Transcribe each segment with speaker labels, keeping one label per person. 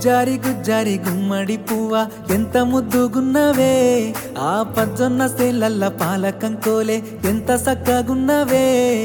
Speaker 1: గుజ్జారి గుజ్జారి గుమ్మడి పువ్వ ఎంత ముద్దుగున్నవే ఆ పజ్జొన్న సేలల్ల పాలకంకోలే ఎంత సక్కగున్నవే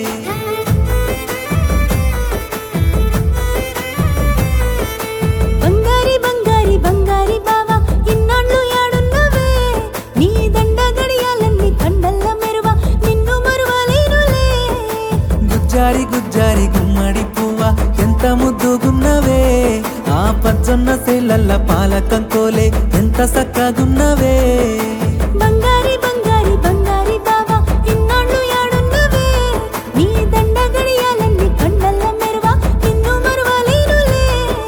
Speaker 2: బంగారి బంగారి బంగారి బావా ఇన్నాళ్ళు యాడున్నవే నీ దండ గడియాలన్నీ కండల్ల మెరువ నిన్ను మరువలేనులే
Speaker 1: గుజ్జారి గుజ్జారి గుమ్మడి పువ్వ ఎంత ముద్దుగున్నవే ఆ పజ్జొన్న సేలల్ల పాలకంకోలే ఎంత సక్కగున్నవే
Speaker 2: బంగారి బంగారి బంగారి బావా ఇన్నాళ్ళు యాడున్నవే నీ దండ గడియాలన్నీ కండల్ల మెరువ నిన్ను మరువలేనులే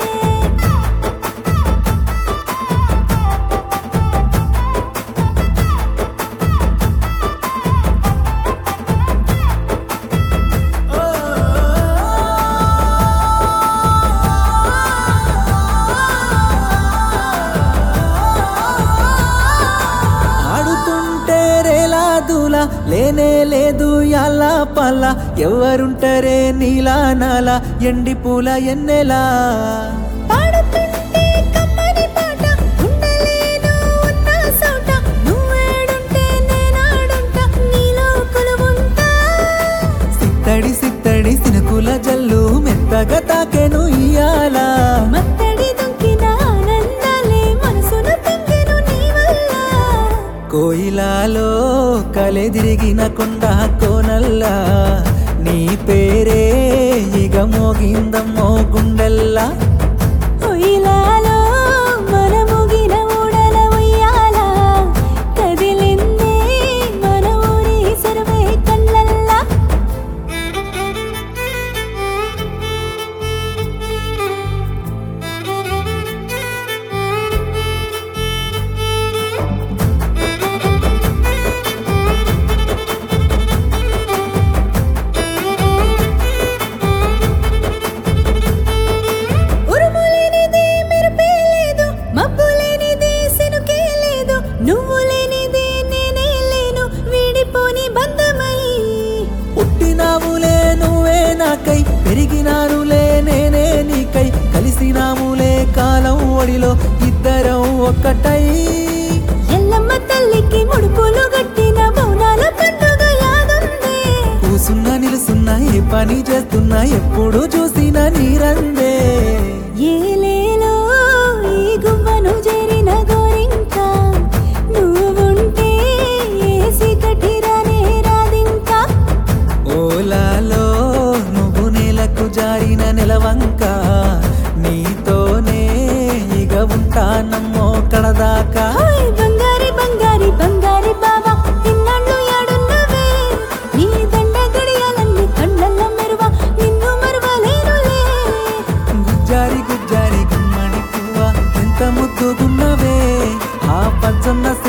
Speaker 1: ఆడుతుంటే రేలాదులా లేనే లేదు యాలా పల్ల ఎవరుంటరే నీలా నాలా ఎండి పూల ఎన్నెలా
Speaker 2: పాడుతుంటే కమ్మని పాట ఉండలేను ఉన్న సోట నువ్వేడుంటే నేనాడుంటా నీలో కొలువుంటా
Speaker 1: సిత్తడి సిత్తడి సినుకుల జల్లు మెత్తగా తాకెను ఇయ్యాల
Speaker 2: మత్తడి దుంకిన ఆనందాలే మనసును పొంగెను నీ వల్ల
Speaker 1: కోయిలాలో కలెదిరిగిన కొండ కోనల్లా నీ పేరే ఇగ మోగిందమ్మో గుండెల్లా
Speaker 2: ఉయ్యాలలో మనముగిన ఊడల ఉయ్యాల కదిలిందే మన ఊరి సర్వే కళ్ళల్లా ఉరుములేనిది మెరుపే లేదు మబ్బు లేనిది సినుకే లేదు నువ్వు లేనిది నేనే లేను వీడిపోని బంధమై
Speaker 1: పుట్టినాములే నువ్వే నాకై పెరిగినానులే నేనే నీకై కలిసినాములే కాలం ఒడిలో ఇద్దరం ఒక్కటై
Speaker 2: ఎల్లమ్మ తల్లికి ముడుపులు గట్టిన బౌనాల పండుగ యాదుందే
Speaker 1: కూసున్నా నిలుసున్నా ఏ పని చేస్తున్నా ఎప్పుడు చూసినా నీరందే
Speaker 2: ఏలేలో ఈ గువ్వను చేరిన గోరింక నువ్వుంటే ఏసి కఠిరానే రాదింకా
Speaker 1: ఓలాలో నువ్వు నేలకు జారిన నెలవంక నీతోనే ఇగ ఉంటానమ్మో కడదాకా
Speaker 2: ఓయ్ బంగారి బంగారి బంగారి బావా ఇన్నాళ్ళు యాడున్నవే నీ దండ గడియాలన్నీ కళ్ళల్ల మెరువ నిన్ను మరువలేనులే
Speaker 1: గుజ్జారి గుజ్జారి గుమ్మడి పువ్వ ఎంత ముద్దుగున్నవే ఆ పచ్చన్న